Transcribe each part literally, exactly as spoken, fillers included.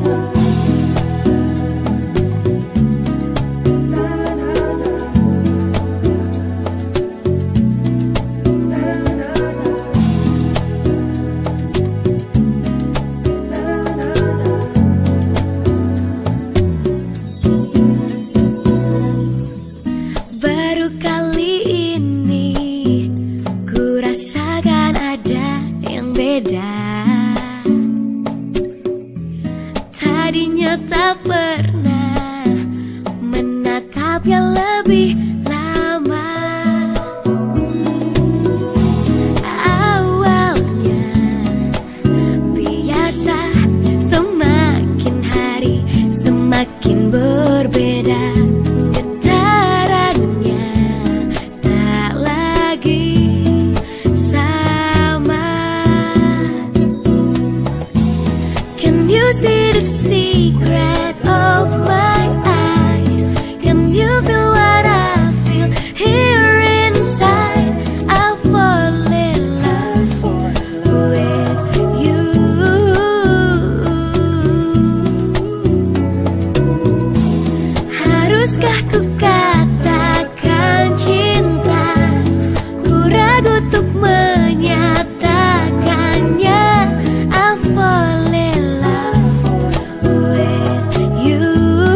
Baru kali ini ku rasakan ada yang beda. Tadinya tak pernah menatapnya lebih lama. Awalnya biasa, semakin hari semakin berbeda. Getarannya tak lagi sama. Can you see the secret of my eyes? Can you feel what I feel here inside? I fall in love with you. Haruskah ku katakan cinta? Ku ragu untuk menyatakannya. I fall in love with you.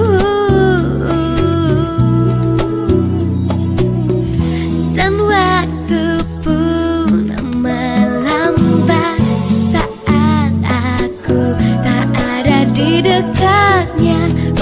Dan waktu pun melambat saat aku tak ada di dekatnya.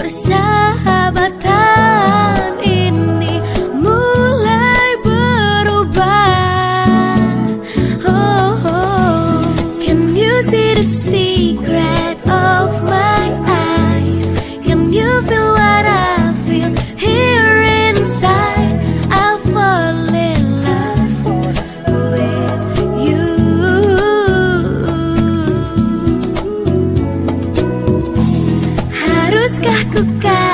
Persahabatan ini mulai berubah. Oh, oh. Can you see the secret of my eyes? Can you feel what I feel here inside? I fall in love with you. Haruskah ku katakan